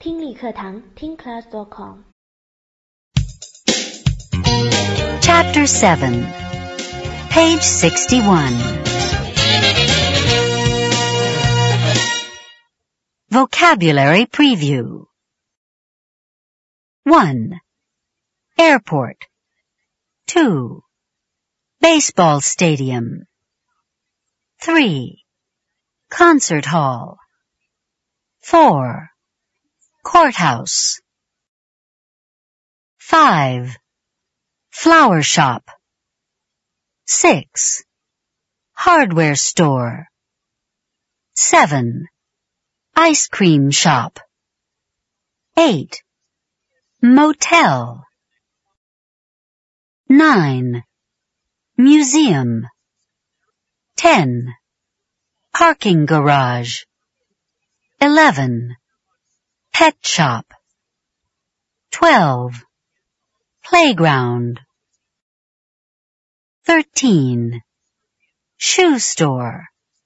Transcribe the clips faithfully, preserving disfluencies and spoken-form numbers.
听力课堂听 class dot com。 Chapter seven, Page sixty-one. Vocabulary Preview. one. Airport. two. Baseball stadium. three. Concert hall. four. Courthouse. five. Flower shop. six. Hardware store. seven. Ice cream shop. eight. Motel. nine. Museum. ten. Parking garage. eleven. Pet shop. twelve. Playground. thirteen. Shoe store.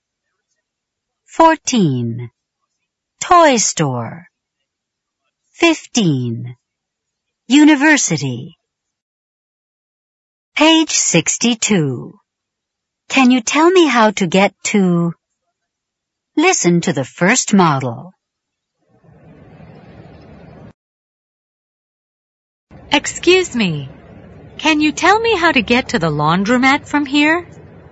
fourteen. Toy store. fifteen. University. Page sixty-two. Can you tell me how to get to... Listen to the first model. Excuse me, can you tell me how to get to the laundromat from here?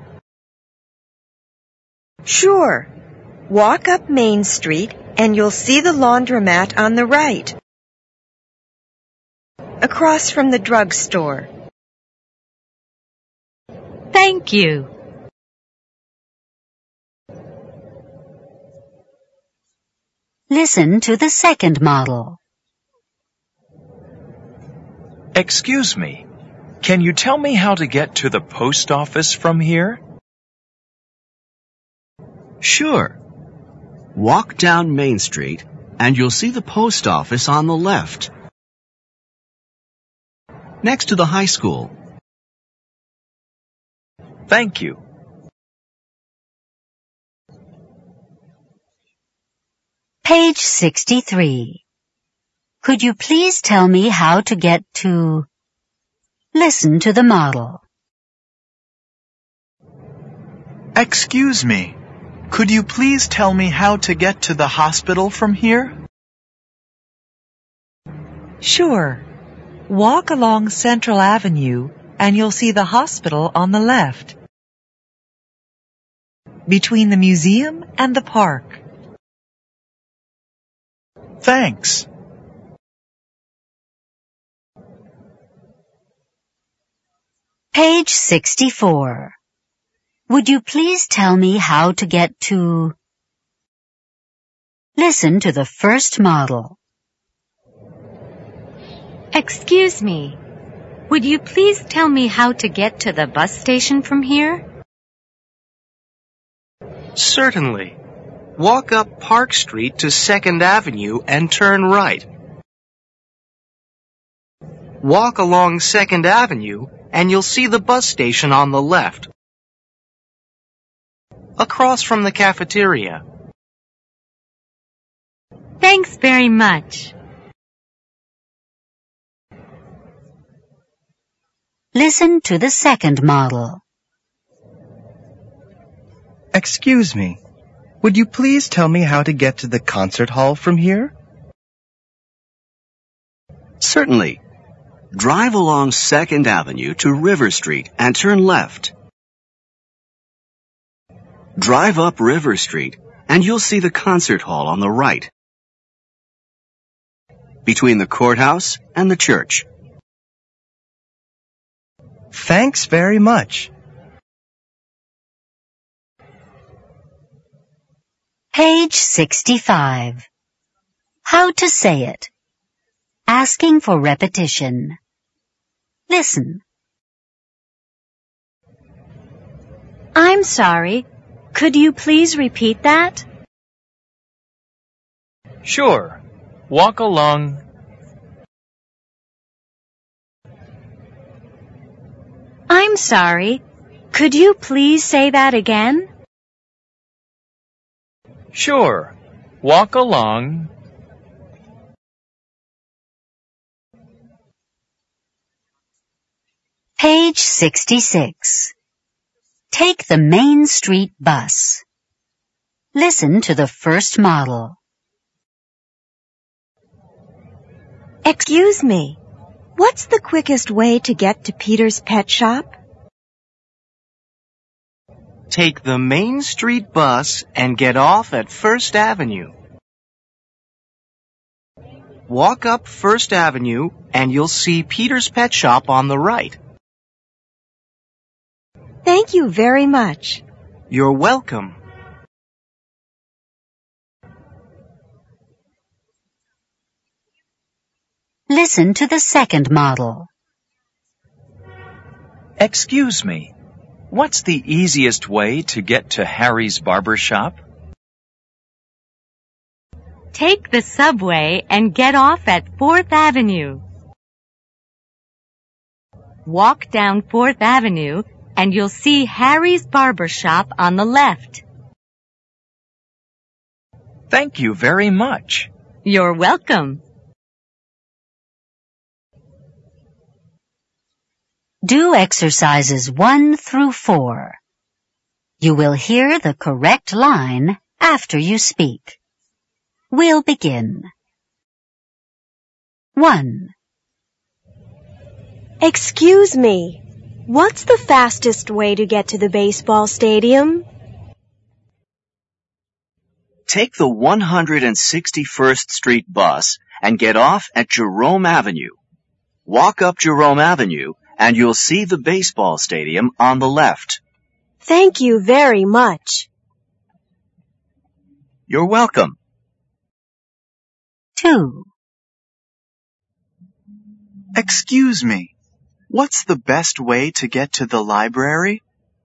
Sure. Walk up Main Street and you'll see the laundromat on the right, across from the drugstore. Thank you. Listen to the second model. Excuse me, can you tell me how to get to the post office from here? Sure. Walk down Main Street and you'll see the post office on the left, next to the high school. Thank you. Page sixty-three. Could you please tell me how to get to... Listen to the model. Excuse me, could you please tell me how to get to the hospital from here? Sure. Walk along Central Avenue and you'll see the hospital on the left, between the museum and the park. Thanks. Page sixty-four. Would you please tell me how to get to... Listen to the first model. Excuse me, would you please tell me how to get to the bus station from here? Certainly. Walk up Park Street to Second Avenue and turn right. Walk along Second Avenue and you'll see the bus station on the left, across from the cafeteria. Thanks very much. Listen to the second model. Excuse me, would you please tell me how to get to the concert hall from here? Certainly. Drive along Second Avenue to River Street and turn left. Drive up River Street and you'll see the concert hall on the right, between the courthouse and the church. Thanks very much. Page sixty-five. How to say it. Asking for repetition. Listen. I'm sorry. Could you please repeat that? Sure. Walk along... I'm sorry. Could you please say that again? Sure. Walk along... Page sixty-six. Take the Main Street bus. Listen to the first model. Excuse me, what's the quickest way to get to Peter's Pet Shop? Take the Main Street bus and get off at First Avenue. Walk up First Avenue and you'll see Peter's Pet Shop on the right. Thank you very much. You're welcome. Listen to the second model. Excuse me, what's the easiest way to get to Harry's barber shop? Take the subway and get off at Fourth Avenue. Walk down Fourth Avenue and you'll see Harry's barber shop on the left. Thank you very much. You're welcome. Do exercises one through four. You will hear the correct line after you speak. We'll begin. One. Excuse me, what's the fastest way to get to the baseball stadium? Take the one hundred sixty-first Street bus and get off at Jerome Avenue. Walk up Jerome Avenue and you'll see the baseball stadium on the left. Thank you very much. You're welcome. Two. Excuse me, what's the best way to get to the library?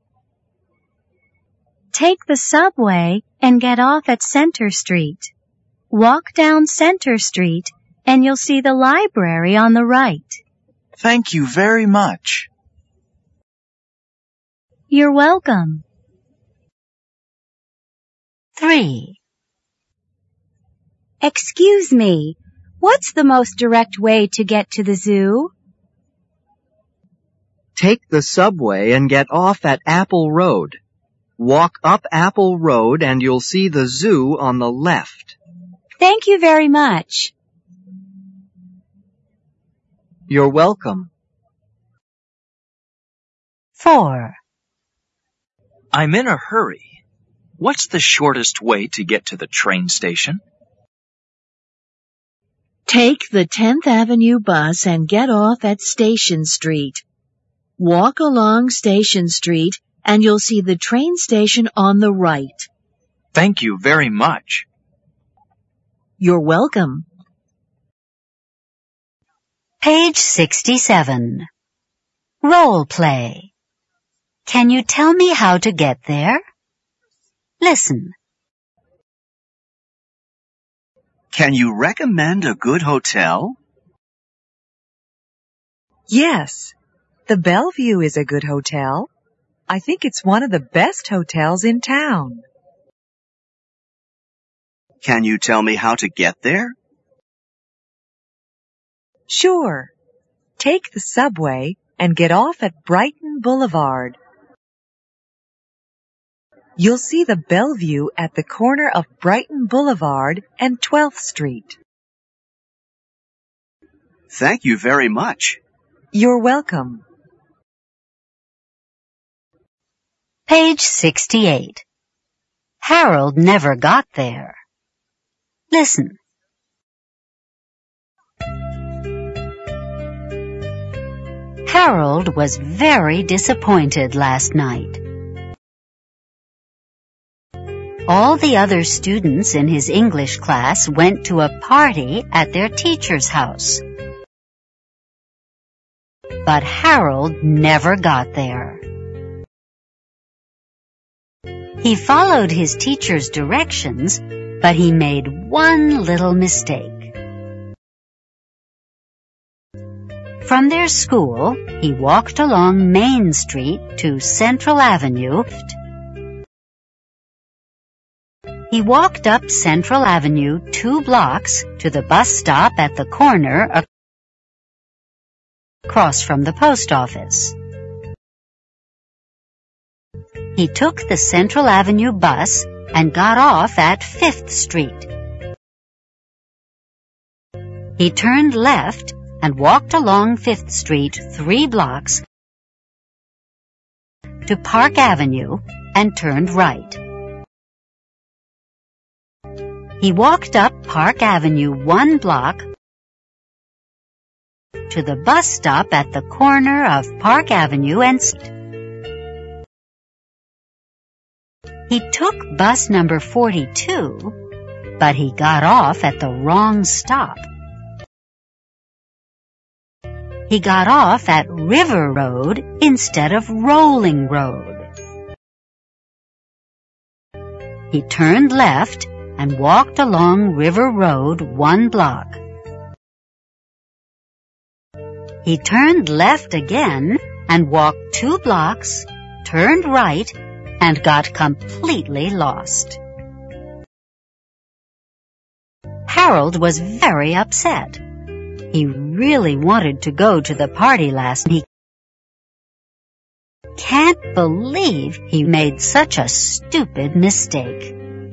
Take the subway and get off at Center Street. Walk down Center Street and you'll see the library on the right. Thank you very much. You're welcome. Three. Excuse me, what's the most direct way to get to the zoo? Take the subway and get off at Apple Road. Walk up Apple Road and you'll see the zoo on the left. Thank you very much. You're welcome. Four. I'm in a hurry. What's the shortest way to get to the train station? Take the tenth Avenue bus and get off at Station Street. Walk along Station Street and you'll see the train station on the right. Thank you very much. You're welcome. Page sixty-seven. Role play. Can you tell me how to get there? Listen. Can you recommend a good hotel? Yes, the Bellevue is a good hotel. I think it's one of the best hotels in town. Can you tell me how to get there? Sure. Take the subway and get off at Brighton Boulevard. You'll see the Bellevue at the corner of Brighton Boulevard and twelfth Street. Thank you very much. You're welcome. Page sixty-eight. Harold never got there. Listen. Harold was very disappointed last night. All the other students in his English class went to a party at their teacher's house. But Harold never got there. He followed his teacher's directions, but he made one little mistake. From their school, he walked along Main Street to Central Avenue. He walked up Central Avenue two blocks to the bus stop at the corner across from the post office. He took the Central Avenue bus and got off at Fifth Street. He turned left and walked along Fifth Street three blocks to Park Avenue and turned right. He walked up Park Avenue one block to the bus stop at the corner of Park Avenue and Street. He took bus number forty-two, but he got off at the wrong stop. He got off at River Road instead of Rolling Road. He turned left and walked along River Road one block. He turned left again and walked two blocks, turned right, and got completely lost. Harold was very upset. He really wanted to go to the party last night. He can't believe he made such a stupid mistake.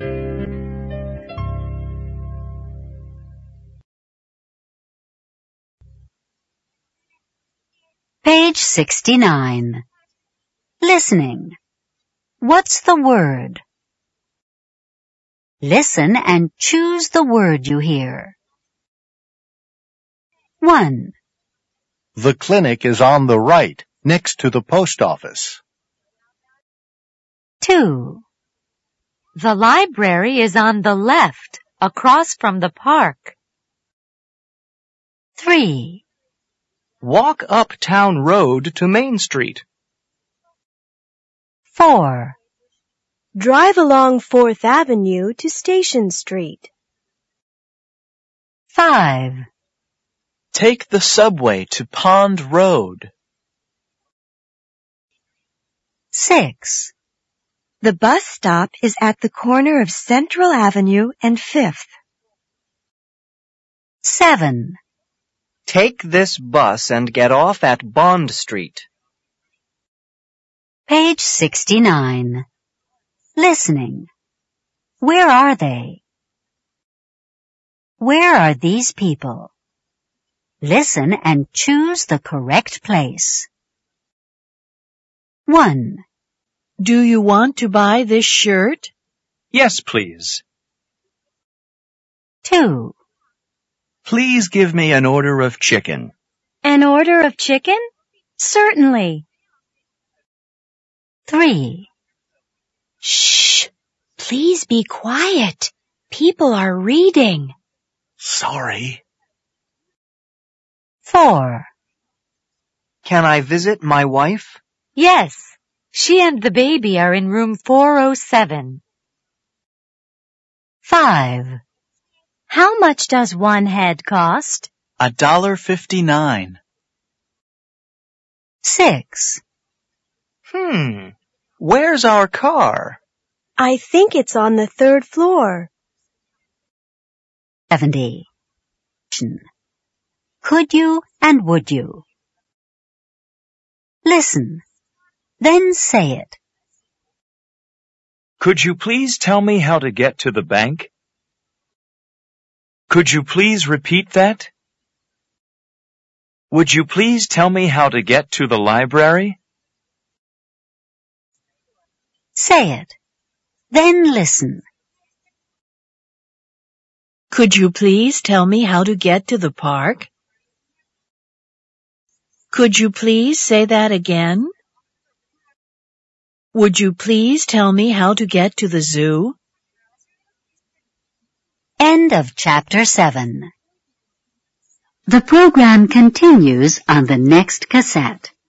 Page sixty-nine. Listening. What's the word? Listen and choose the word you hear. One. The clinic is on the right, next to the post office. Two. The library is on the left, across from the park. Three. Walk up Town Road to Main Street. Four. Drive along Fourth Avenue to Station Street. Five. Take the subway to Pond Road. Six. The bus stop is at the corner of Central Avenue and Fifth. Seven. Take this bus and get off at Bond Street. Page sixty-nine. Listening. Where are they? Where are these people? Listen and choose the correct place. One. Do you want to buy this shirt? Yes, please. Two. Please give me an order of chicken. An order of chicken? Certainly. Three. Shh! Please be quiet. People are reading. Sorry. Four. Can I visit my wife? Yes, she and the baby are in room four oh seven. Five. How much does one head cost? A dollar fifty-nine. Six. Hmm. Where's our car? I think it's on the third floor. Seventy. Could you and would you? Listen, then say it. Could you please tell me how to get to the bank? Could you please repeat that? Would you please tell me how to get to the library? Say it. Then listen. Could you please tell me how to get to the park? Could you please say that again? Would you please tell me how to get to the zoo? End of chapter seven. The program continues on the next cassette.